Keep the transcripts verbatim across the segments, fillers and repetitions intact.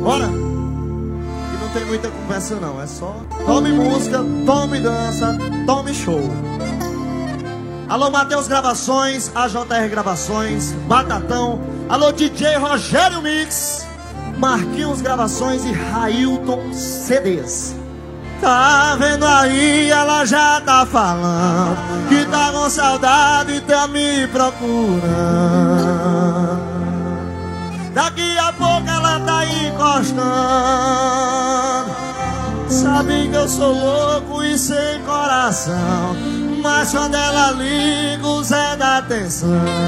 Bora! Que não tem muita conversa não, é só tome música, tome dança, tome show. Alô, Matheus Gravações, A J R Gravações, Batatão. Alô, D J Rogério Mix, Marquinhos Gravações e Railton C Ds. Tá vendo aí, ela já tá falando que tá com saudade e tá me procurando. Daqui a pouco ela tá encostando. Sabe que eu sou louco e sem coração, mas quando ela liga o Zé dá atenção.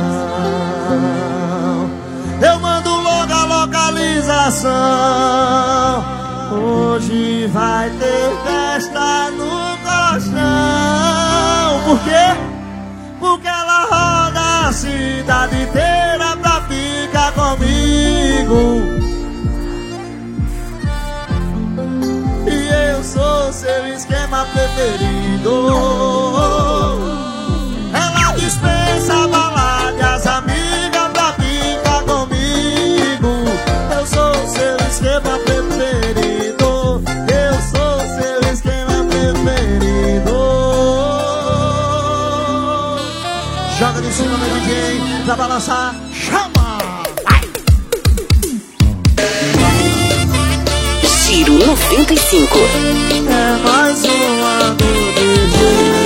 Eu mando logo a localização. Hoje vai ter festa no colchão. Por quê? Porque ela roda a cidade inteira pra ficar comigo. E eu sou seu esquema preferido. Ela dispensa balada e as amigas pra ficar comigo. Eu sou seu esquema preferido. Eu sou seu esquema preferido. Joga de cima, meu D J, pra balançar, chama! Giro noventa e cinco. É mais uma do D J.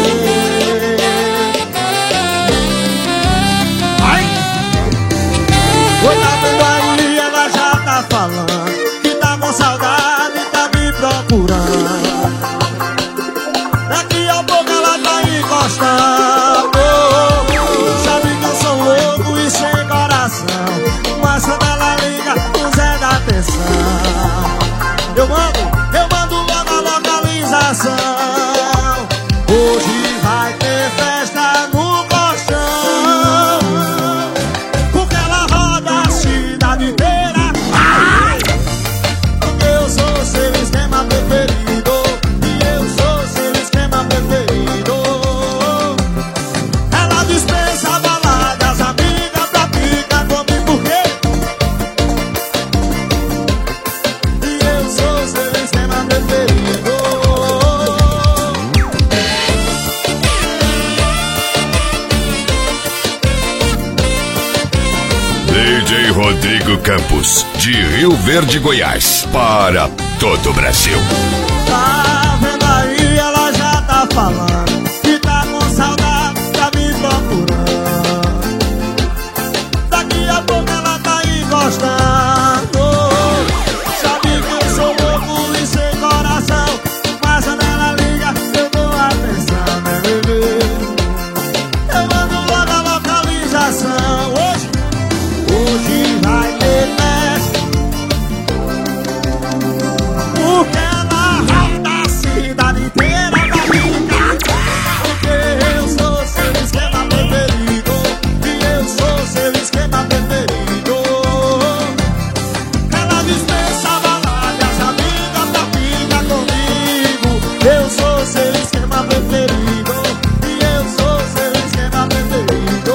Ai! Oi, tá vendo aí, ela já tá falando que tá com saudade e tá me procurando. Daqui a pouco ela tá encostando. Sabe que eu sou louco e sem coração, mas quando ela liga, o Zé dá atenção. Eu mando, eu mando logo a localização. Hoje vai ter festa no colchão. Porque ela roda a cidade inteira. Ai! Porque eu sou seu esquema preferido. E eu sou seu esquema preferido. Ela dispensa baladas, amiga, pra ficar comigo. Por quê? E eu sou seu esquema preferido. D J Rodrigo Campos, de Rio Verde, Goiás, para todo o Brasil. Tá vendo aí, ela já tá falando que tá com saudade, tá me procurando. Daqui a pouco ela tá encostando. Sabe que eu sou louco e sem coração, mas quando ela liga, eu dou atenção, né, bebê? Eu mando logo a localização. Hoje, hoje vai ter festa. Porque ela roda a cidade inteira pra ficar. Porque eu sou seu esquema preferido. E eu sou seu esquema preferido. Ela dispensa balada, as amigas pra ficar comigo. Eu sou seu esquema preferido. E eu sou seu esquema preferido.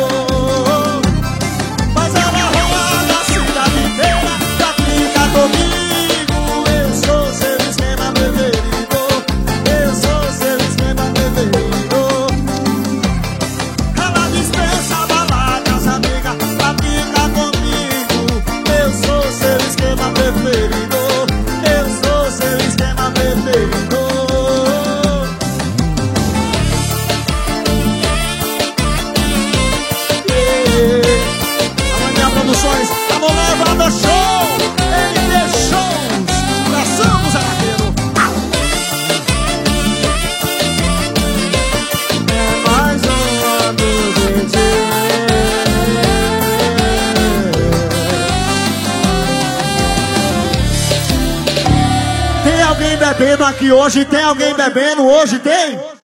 Mas ela roda a cidade inteira pra ficar comigo. Eu sou seu esquema preferido. Eu sou seu esquema preferido. Ela dispensa baladas, amiga, pra ficar comigo. Eu sou seu esquema preferido. Eu sou seu esquema preferido. Amanhã Produções, tamo levando show, N D Shows, abraçamos a Araqueiro. É mais uma do D J. Tem alguém bebendo aqui hoje? Tem alguém bebendo hoje? Tem?